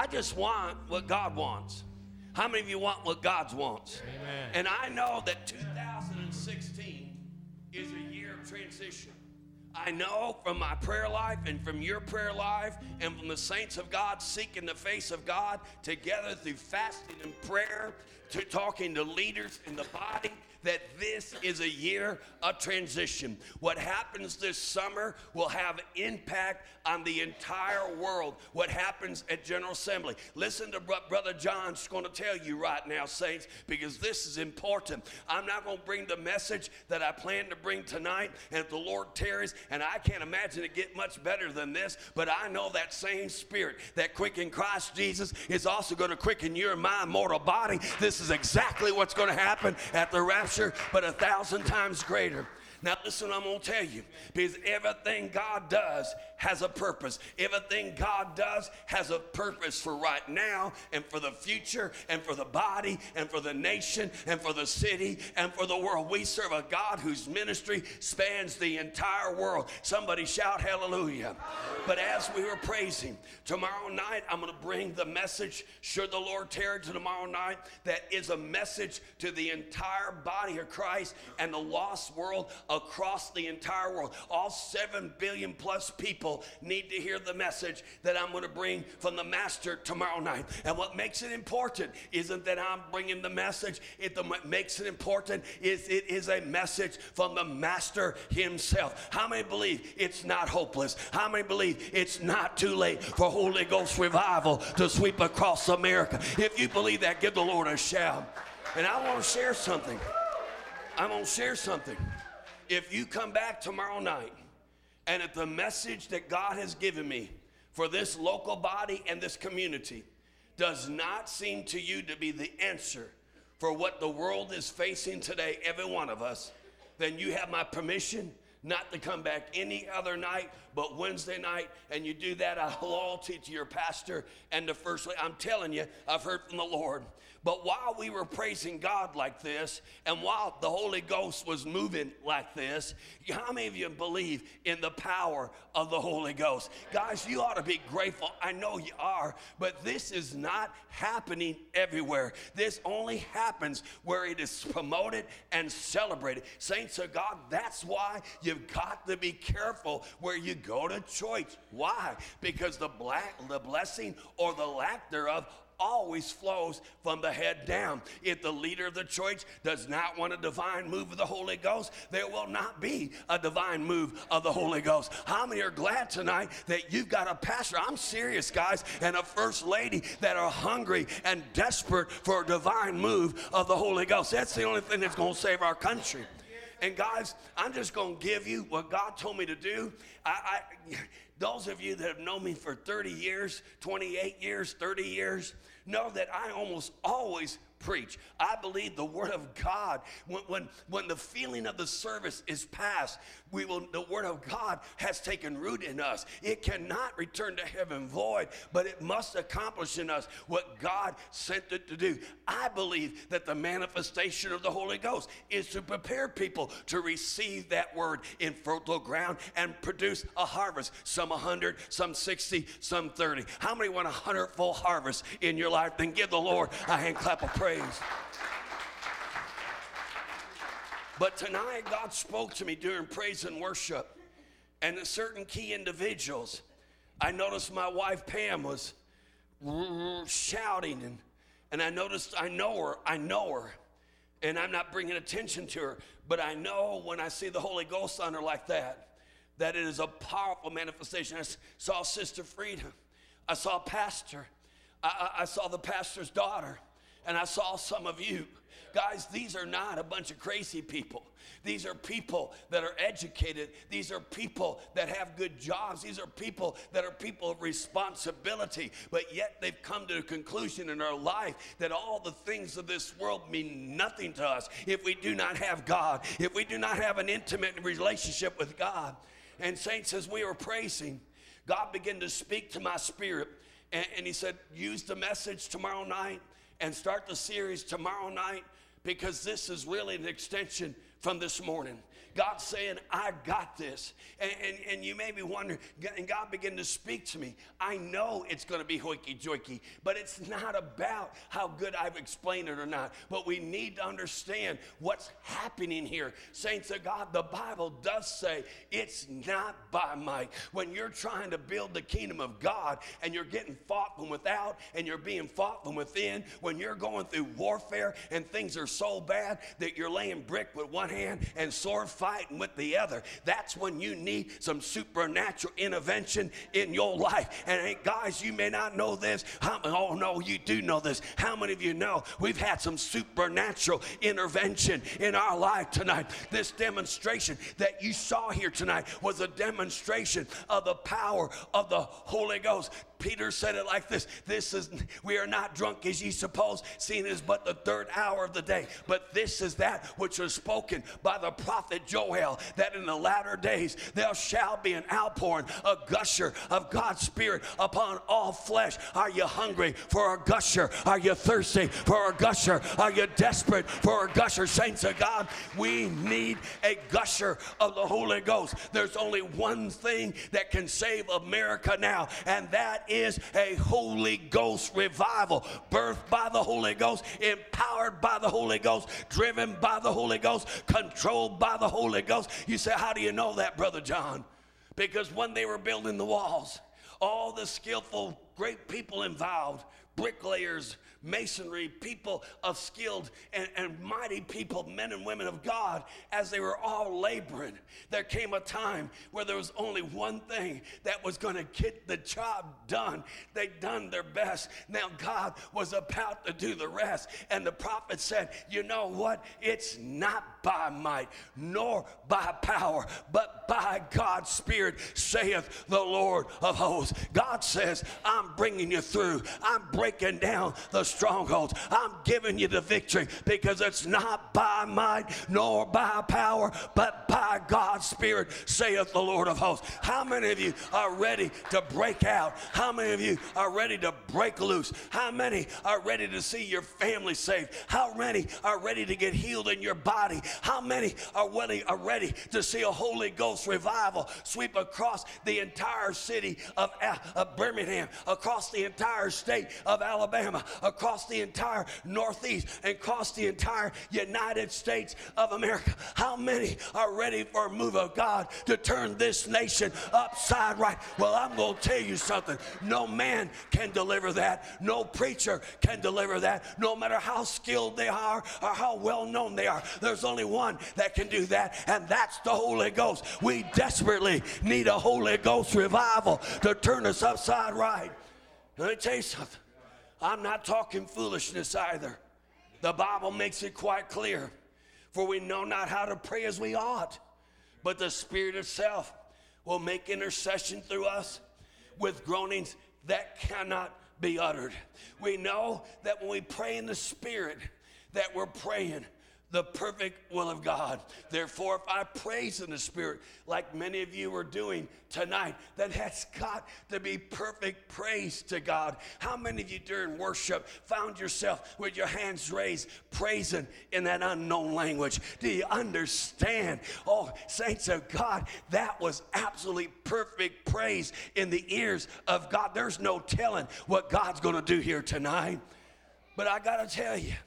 I just want what God wants. How many of you want what God wants? Amen. And I know that 2016 is a year of transition. I know from my prayer life and from your prayer life and from the saints of God seeking the face of God together through fasting and prayer, to talking to leaders in the body, that this is a year of transition. What happens this summer will have impact on the entire world. What happens at General Assembly. Listen to what Brother John's going to tell you right now, saints, because this is important. I'm not going to bring the message that I plan to bring tonight, and if the Lord tarries, and I can't imagine it get much better than this, but I know that same spirit that quickened Christ Jesus is also going to quicken your and my mortal body. This is exactly what's going to happen at the rapture, but 1,000 times greater. Now listen what I'm going to tell you, because everything God does has a purpose. Everything God does has a purpose for right now and for the future and for the body and for the nation and for the city and for the world. We serve a God whose ministry spans the entire world. Somebody shout hallelujah. But as we were praising, tomorrow night I'm going to bring the message, should the Lord tarry, to tomorrow night, that is a message to the entire body of Christ and the lost world across the entire world. All 7 billion plus people need to hear the message that I'm going to bring from the Master tomorrow night. And what makes it important isn't that I'm bringing the message. What makes it important is it is a message from the Master himself. How many believe it's not hopeless? How many believe it's not too late for Holy Ghost revival to sweep across America? If you believe that, give the Lord a shout. And I want to share something. I'm going to share something. If you come back tomorrow night, and if the message that God has given me for this local body and this community does not seem to you to be the answer for what the world is facing today, every one of us, then you have my permission not to come back any other night but Wednesday night, and you do that out of loyalty to your pastor and the first lady. I'm telling you, I've heard from the Lord. But while we were praising God like this, and while the Holy Ghost was moving like this, how many of you believe in the power of the Holy Ghost? Guys, you ought to be grateful. I know you are, but this is not happening everywhere. This only happens where it is promoted and celebrated. Saints of God, that's why you've got to be careful where you go to church. Why? Because the blessing or the lack thereof always flows from the head down. If the leader of the church does not want a divine move of the Holy Ghost, there will not be a divine move of the Holy Ghost. How many are glad tonight that you've got a pastor, I'm serious guys, and a first lady that are hungry and desperate for a divine move of the Holy Ghost? That's the only thing that's going to save our country. And guys, I'm just going to give you what God told me to do. Those of you that have known me for 30 years, 28 years, 30 years, know that I almost always preach. I believe the Word of God, when the feeling of the service is past, the Word of God has taken root in us. It cannot return to heaven void, but it must accomplish in us what God sent it to do. I believe that the manifestation of the Holy Ghost is to prepare people to receive that Word in fertile ground and produce a harvest. Some 100, some 60, some 30. How many want a 100-fold harvest in your life? Then give the Lord a hand clap of praise. But tonight God spoke to me during praise and worship, and certain key individuals. I noticed my wife Pam was shouting, and I noticed I know her, and I'm not bringing attention to her, but I know when I see the Holy Ghost on her like that it is a powerful manifestation. I saw Sister Frida, I saw Pastor, I saw the pastor's daughter, and I saw some of you. Guys, these are not a bunch of crazy people. These are people that are educated. These are people that have good jobs. These are people that are people of responsibility. But yet they've come to a conclusion in our life that all the things of this world mean nothing to us if we do not have God, if we do not have an intimate relationship with God. And saints, as we were praising, God began to speak to my spirit. And he said, use the message tomorrow night and start the series tomorrow night, because this is really an extension from this morning. God's saying, I got this. And you may be wondering, and God began to speak to me. I know it's going to be hoiky-joiky, but it's not about how good I've explained it or not. But we need to understand what's happening here. Saints of God, the Bible does say it's not by might. When you're trying to build the kingdom of God and you're getting fought from without and you're being fought from within, when you're going through warfare and things are so bad that you're laying brick with one hand and sword fighting with the other, that's when you need some supernatural intervention in your life. And hey, guys, you may not know this. Oh no, you do know this. How many of you know we've had some supernatural intervention in our life tonight? This demonstration that you saw here tonight was a demonstration of the power of the Holy Ghost. Peter said it like this: we are not drunk as ye suppose, seeing it is but the third hour of the day. But this is that which was spoken by the prophet Joel, that in the latter days there shall be an outpouring, a gusher of God's Spirit upon all flesh. Are you hungry for a gusher? Are you thirsty for a gusher? Are you desperate for a gusher? Saints of God, we need a gusher of the Holy Ghost. There's only one thing that can save America now, and that is a Holy Ghost revival, birthed by the Holy Ghost, empowered by the Holy Ghost, driven by the Holy Ghost, controlled by the Holy Ghost. You say, how do you know that, Brother John? Because when they were building the walls, all the skillful, great people involved, bricklayers, masonry, people of skilled and mighty people, men and women of God, as they were all laboring, there came a time where there was only one thing that was going to get the job done. They'd done their best. Now God was about to do the rest. And the prophet said, you know what? It's not by might nor by power, but by God's Spirit, saith the Lord of hosts. God says, I'm bringing you through. I'm breaking down the strongholds. I'm giving you the victory, because it's not by might nor by power, but by God's Spirit, saith the Lord of hosts. How many of you are ready to break out? How many of you are ready to break loose? How many are ready to see your family saved? How many are ready to get healed in your body? How many are ready to see a Holy Ghost revival sweep across the entire city of Birmingham, across the entire state of Alabama, across the entire Northeast, and across the entire United States of America? How many are ready for a move of God to turn this nation upside right? Well, I'm going to tell you something. No man can deliver that. No preacher can deliver that. No matter how skilled they are or how well known they are, there's only one that can do that, and that's the Holy Ghost. We desperately need a Holy Ghost revival to turn us upside right. Let me tell you something. I'm not talking foolishness either. The Bible makes it quite clear. For we know not how to pray as we ought, but the Spirit itself will make intercession through us with groanings that cannot be uttered. We know that when we pray in the Spirit, that we're praying the perfect will of God. Therefore, if I praise in the Spirit, like many of you are doing tonight, then that's got to be perfect praise to God. How many of you during worship found yourself with your hands raised, praising in that unknown language? Do you understand? Oh, saints of God, that was absolutely perfect praise in the ears of God. There's no telling what God's going to do here tonight. But I got to tell you,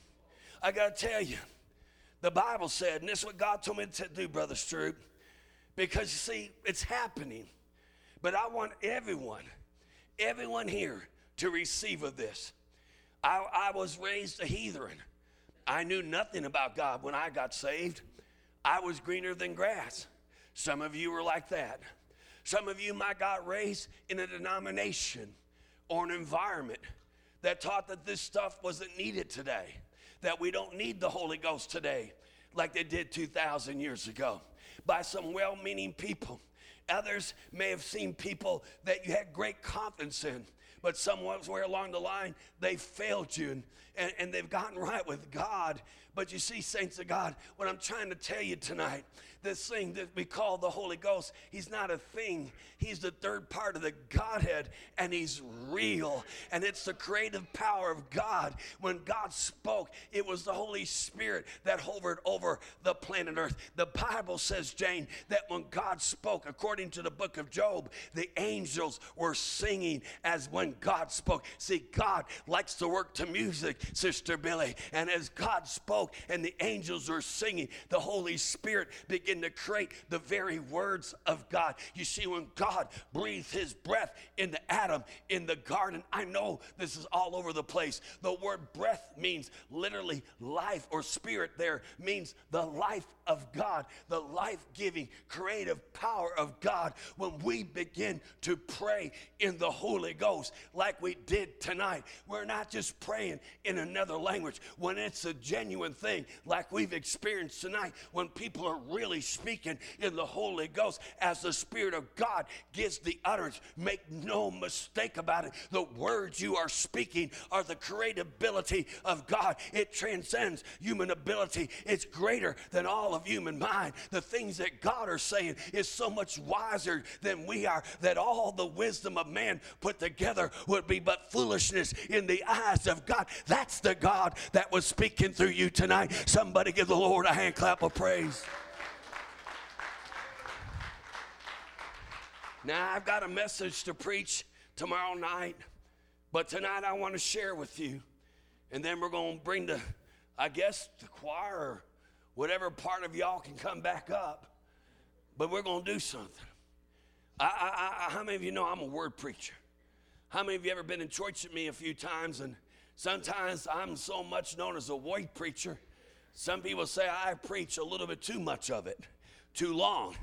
the Bible said, and this is what God told me to do, Brother Stroop, because you see, it's happening. But I want everyone here to receive of this. I was raised a heathen. I knew nothing about God when I got saved. I was greener than grass. Some of you were like that. Some of you might got raised in a denomination or an environment that taught that this stuff wasn't needed today, that we don't need the Holy Ghost today like they did 2,000 years ago, by some well-meaning people. Others may have seen people that you had great confidence in, but somewhere along the line, they failed you, and they've gotten right with God. But you see, saints of God, what I'm trying to tell you tonight, this thing that we call the Holy Ghost, he's not a thing. He's the third part of the Godhead, and he's real. And it's the creative power of God. When God spoke, it was the Holy Spirit that hovered over the planet Earth. The Bible says, Jane, that when God spoke, according to the book of Job, the angels were singing as when God spoke. See, God likes to work to music, Sister Billy. And as God spoke and the angels were singing, the Holy Spirit began to create the very words of God. You see, when God breathed his breath into Adam in the garden, I know this is all over the place. The word breath means literally life, or spirit there means the life of God, the life-giving, creative power of God. When we begin to pray in the Holy Ghost like we did tonight, we're not just praying in another language. When it's a genuine thing like we've experienced tonight, when people are really speaking in the Holy Ghost as the Spirit of God gives the utterance, make no mistake about it, the words you are speaking are the creative ability of God. It transcends human ability. It's greater than all of human mind. The things that God are saying is so much wiser than we are, that all the wisdom of man put together would be but foolishness in the eyes of God. That's the God that was speaking through you tonight. Somebody give the Lord a hand clap of praise. Now, I've got a message to preach tomorrow night, but tonight I want to share with you, and then we're going to bring the choir or whatever part of y'all can come back up, but we're going to do something. How many of you know I'm a word preacher? How many of you ever been in church with me a few times, and sometimes I'm so much known as a word preacher. Some people say I preach a little bit too much of it, too long.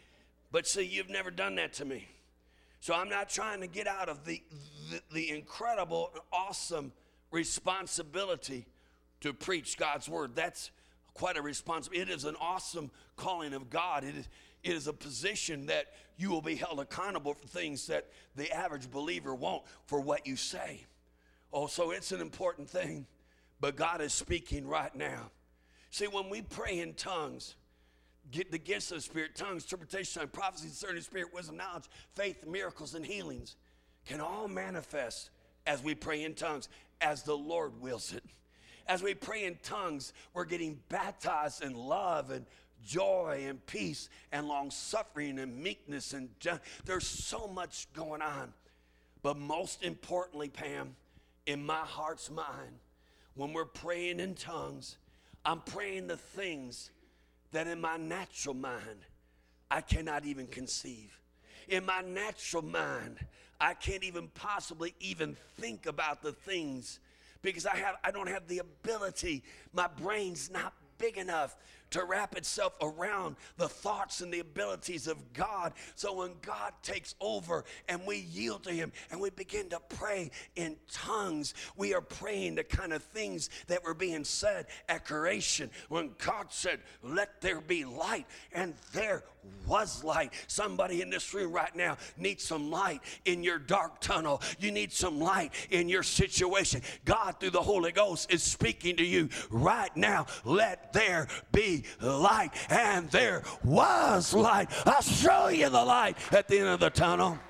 But see, you've never done that to me. So I'm not trying to get out of the incredible, awesome responsibility to preach God's word. That's quite a responsibility. It is an awesome calling of God. It is a position that you will be held accountable for things that the average believer won't, for what you say. Oh, so it's an important thing, but God is speaking right now. See, when we pray in tongues, get the gifts of the Spirit, tongues, interpretation, prophecy, discerning spirit, wisdom, knowledge, faith, miracles, and healings can all manifest as we pray in tongues, as the Lord wills it. As we pray in tongues, we're getting baptized in love and joy and peace and long-suffering and meekness. And there's so much going on. But most importantly, Pam, in my heart's mind, when we're praying in tongues, I'm praying the things that in my natural mind, I cannot even conceive. In my natural mind, I can't even possibly even think about the things, because I don't have the ability. My brain's not big enough to wrap itself around the thoughts and the abilities of God. So when God takes over and we yield to him and we begin to pray in tongues, we are praying the kind of things that were being said at creation. When God said, let there be light, and there was light. Somebody in this room right now needs some light in your dark tunnel. You need some light in your situation. God, through the Holy Ghost, is speaking to you right now. Let there be light. And there was light. I'll show you the light at the end of the tunnel.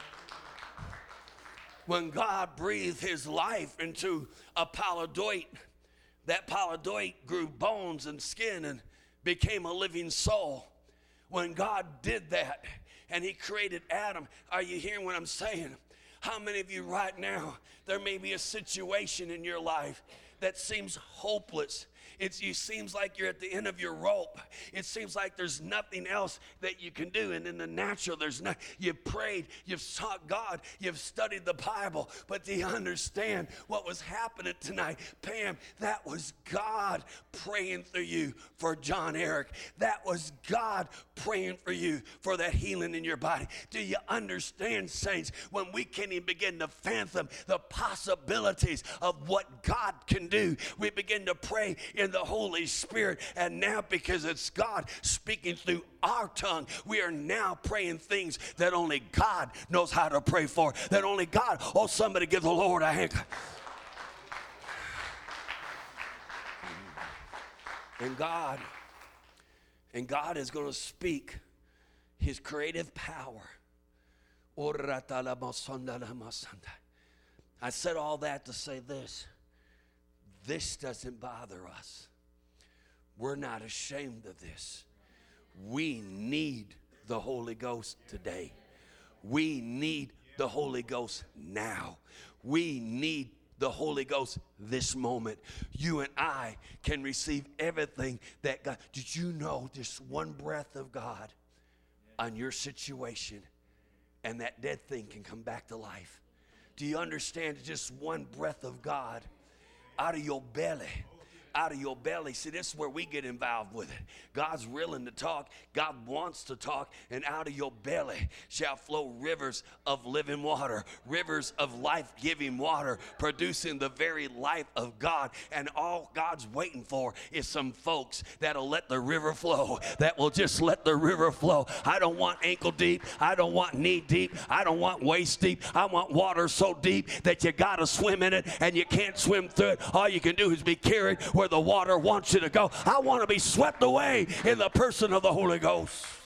When God breathed his life into a paladoit, that paladoit grew bones and skin and became a living soul. When God did that and he created Adam, are you hearing what I'm saying? How many of you right now, there may be a situation in your life that seems hopeless. It seems like you're at the end of your rope. It seems like there's nothing else that you can do. And in the natural, you've prayed, you've sought God, you've studied the Bible. But do you understand what was happening tonight? Pam, that was God praying through you for John Eric. That was God praying for you for that healing in your body. Do you understand, saints, when we can't even begin to fathom the possibilities of what God can do, we begin to pray in the Holy Spirit, and now because it's God speaking through our tongue, we are now praying things that only God knows how to pray for, that only God. Oh, somebody give the Lord a hand. And And God is going to speak his creative power. I said all that to say this. This doesn't bother us. We're not ashamed of this. We need the Holy Ghost today. We need the Holy Ghost now. We need the Holy Ghost this moment. You and I can receive everything that God. Did you know just one breath of God on your situation and that dead thing can come back to life? Do you understand just one breath of God out of your belly? Out of your belly. See, this is where we get involved with it. God's willing to talk. God wants to talk. And out of your belly shall flow rivers of living water, rivers of life-giving water, producing the very life of God. And all God's waiting for is some folks that'll let the river flow, that will just let the river flow. I don't want ankle deep. I don't want knee deep. I don't want waist deep. I want water so deep that you got to swim in it and you can't swim through it. All you can do is be carried where the water wants you to go. I want to be swept away in the person of the Holy Ghost.